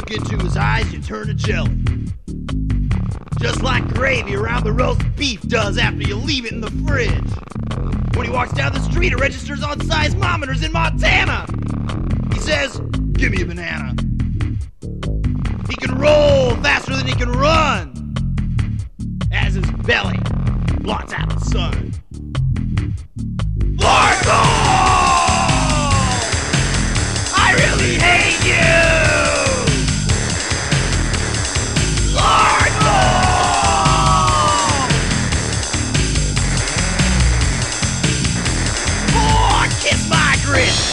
look into his eyes, you turn to jelly. Just like gravy around the roast beef does after you leave it in the fridge. When he walks down the street, it registers on seismometers in Montana. He says, "Give me a banana." He can roll faster than he can run, as his belly blots out the sun. Largo! I really hate you! Largo! Oh, kiss my grits!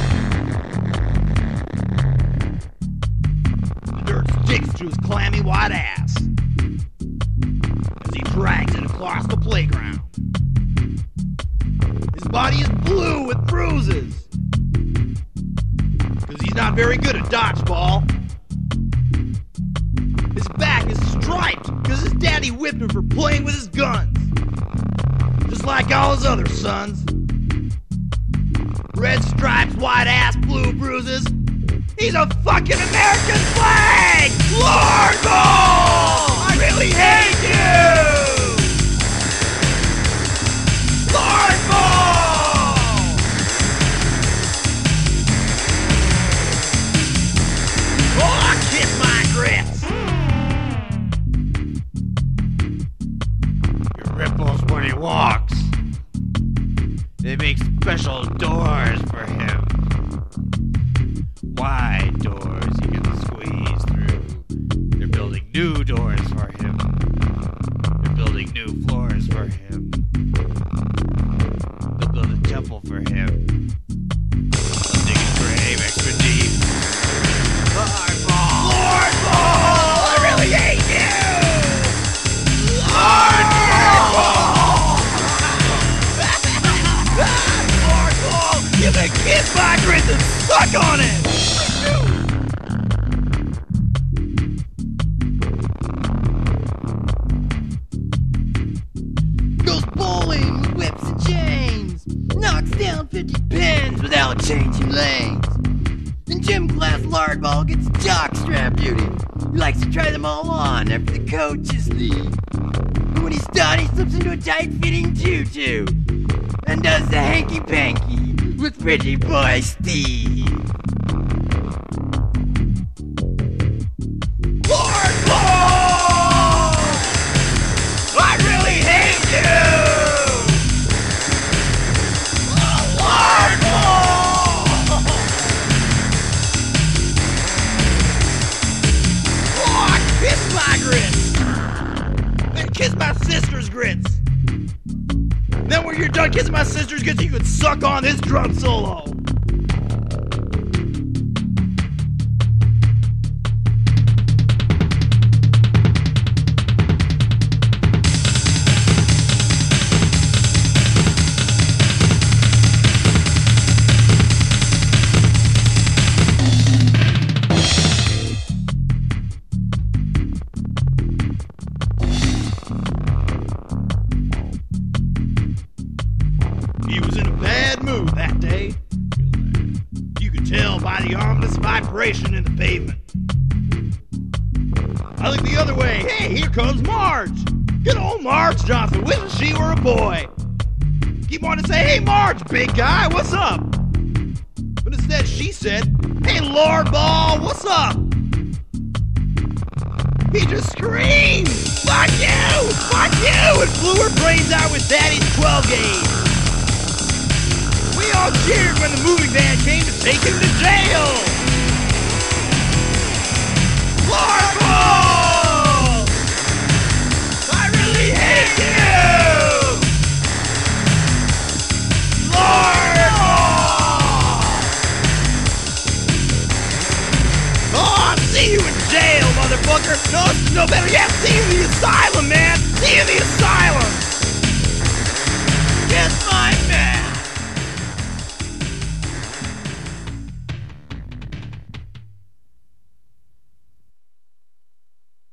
The dirt sticks to his clammy white ass as he drags it across the playground. His body is blue with bruises because he's not very good at dodgeball. His back is striped because his daddy whipped him for playing with his guns, just like all his other sons. Red stripes, white ass, blue bruises. He's a fucking American flag! Largo! I really hate you! Largo! Oh, kiss my grits! Your ripples when he walks. They make special doors for him. Wide doors he can squeeze through. They're building new doors for him. They're building new floors for him. They'll build a temple for him. They'll dig his grave extra deep. Lordball! Lordball! I really hate you! Lordball! Lordball! You can kiss my grits and suck on it! Goes bowling with whips and chains, knocks down 50 pins without changing lanes. In gym class, Lardball gets jockstrap duty. He likes to try them all on after the coaches leave. And when he's done, he slips into a tight-fitting tutu and does the hanky-panky with pretty boy Steve. Lardball! I really hate you! Lardball! Oh, kiss my grits! Then kiss my sister's grits! Then when you're done kissing my sister's grits, you can suck on this drum solo! He was in a bad mood that day. You could tell by the ominous vibration in the pavement. I looked the other way. Hey, here comes Marge. Good old Marge Johnson. Wishing she were a boy. Keep wanting to say, "Hey, Marge, big guy, what's up?" But instead she said, "Hey, Lardball, what's up?" He just screamed, "Fuck you! Fuck you!" and blew her brains out with Daddy's 12 gauge. We all cheered when the moving van came to take him to jail. Lardball! I really hate you! Lardball! Oh, I'll see you in jail, motherfucker! No better yet, see you in the asylum, man! See you in the asylum! Kiss my man!